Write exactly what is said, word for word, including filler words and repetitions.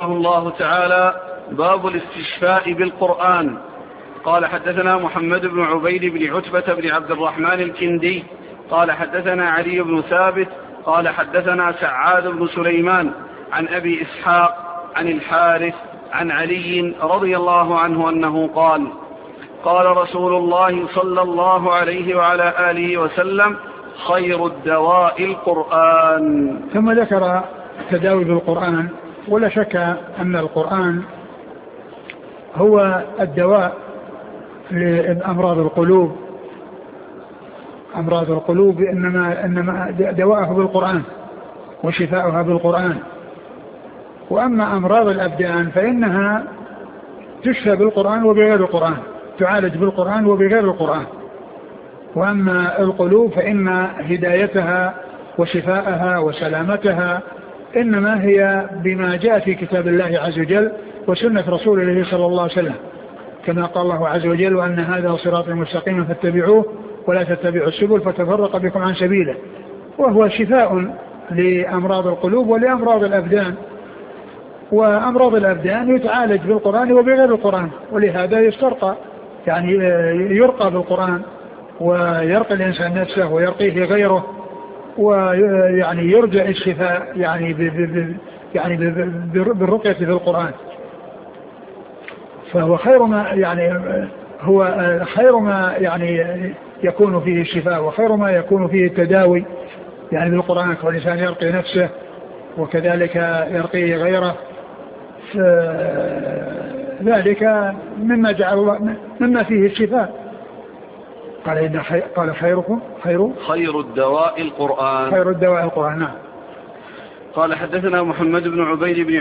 الله تعالى: باب الاستشفاء بالقرآن. قال حدثنا محمد بن عبيد بن عتبة بن عبد الرحمن الكندي قال حدثنا علي بن ثابت قال حدثنا سعاد بن سليمان عن أبي إسحاق عن الحارث عن علي رضي الله عنه أنه قال: قال رسول الله صلى الله عليه وعلى آله وسلم: خير الدواء القرآن. ثم ذكر التداوي بالقرآن. ولا شك أن القرآن هو الدواء لأمراض القلوب. أمراض القلوب إنما, إنما دواءه بالقرآن وشفاؤها بالقرآن. وأما أمراض الأبدان فإنها تشفى بالقرآن وبغير القرآن، تعالج بالقرآن وبغير القرآن. وأما القلوب فإن هدايتها وشفاءها وسلامتها إنما هي بما جاء في كتاب الله عز وجل وسنة رسول الله صلى الله عليه وسلم، كما قال الله عز وجل: وأن هذا صراط مستقيم فاتبعوه ولا تتبعوا السبل فتفرق بكم عن سبيله. وهو شفاء لأمراض القلوب ولأمراض الأبدان. وأمراض الأبدان يتعالج بالقرآن وبغير القرآن، ولهذا يسترقى يعني يرقى بالقرآن ويرقى الإنسان نفسه ويرقيه غيره، ويعني يرجع الشفاء يعني ب ب يعني بالرقية في القرآن. فهو خير ما يعني هو خير ما يعني يكون فيه الشفاء وخير ما يكون فيه التداوي يعني بالقرآن، والإنسان يرقي نفسه وكذلك يرقي غيره. ذلك مما جعل مما فيه الشفاء. قال إن خير قال خيركم خير خير الدواء القرآن. خير الدواء القرآن. نعم. قال حدثنا محمد بن عبيد بن